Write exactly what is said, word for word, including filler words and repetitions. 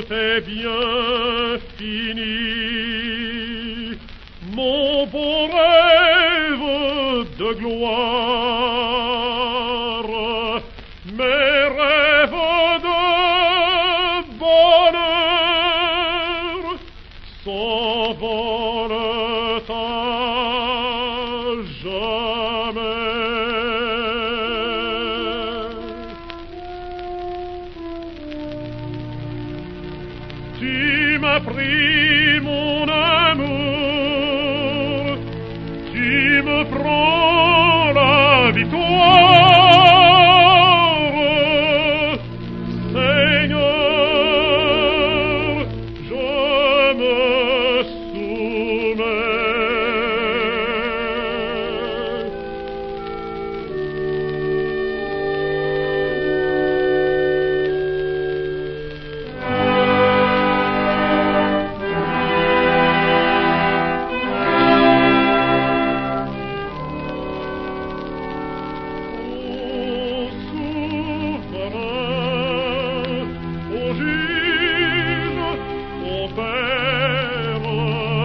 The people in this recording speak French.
c'est bien fini, mon beau rêve de gloire, mes rêves de bonheur s'envolent à jamais. Tu m'as pris mon amour